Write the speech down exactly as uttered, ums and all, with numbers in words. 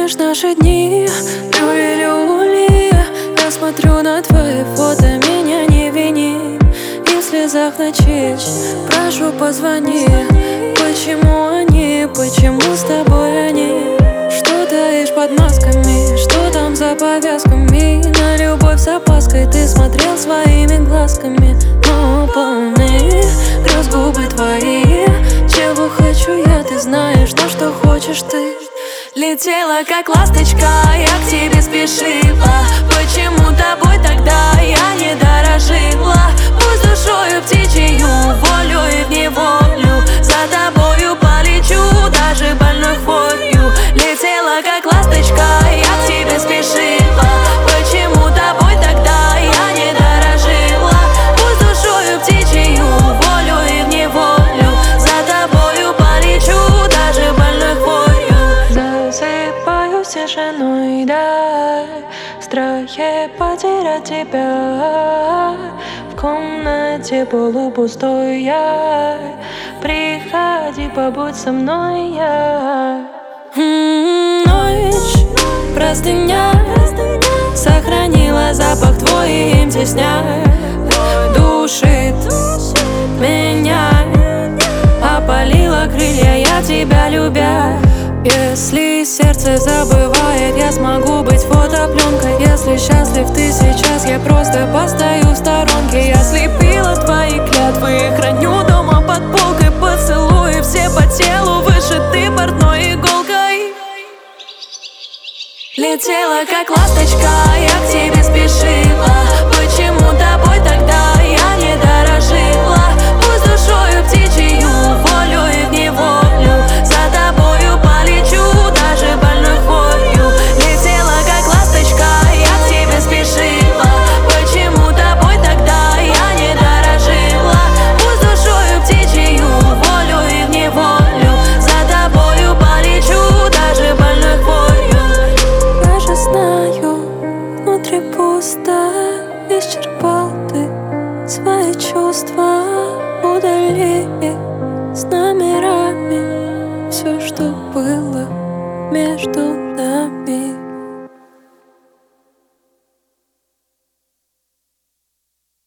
помнишь наши дни? Люли-люли, я смотрю на твои фото, меня не вини. И в слезах ночить, прошу, позвони. Почему они, почему с тобой они? Что таишь под масками, что там за повязками? На любовь с опаской ты смотрел своими глазками. Но полны грез губы твои. Чего хочу я, ты знаешь, но что хочешь ты. Летела как ласточка, я к тебе спешила. Почему тобой тогда я не дорожила? Пусть душою птичью, волю и в неволю за тобою полечу, даже больной хворью. Летела как ласточка, я к тебе спешила. Почему тобой тогда я не дорожила? Пусть душою птичью, волю и в неволю за тобою полечу, даже больной хворью. Засыпаю тишиной, да, в страхе потерять тебя. В комнате полупустой я. Приходи, побудь со мной, я. М-м, ночь, простыня, сохранила запах твой, им тесня. Душит меня, опалила крылья, я тебя любя. Если сердце забывает, я смогу быть фотопленкой. Если счастлив ты сейчас, я просто постою в сторонке. Я слепила твои клятвы, храню дома под полкой. Поцелуи все по телу, вышиты портной иголкой. Летела как ласточка, я к тебе спешила. Почему тобой тогда я не дорожила? Пусть душою птичью, волю и в неволю за тобою полечу, даже больной хворью. Летела как ласточка, я к тебе спешила. Почему тобой тогда я не дорожила? Пусть душою птичью, волю и в неволю за тобою полечу, даже больной хворью. Я же знаю, внутри пусто, исчерпал ты свои чувства. Удали с номерами все, что было между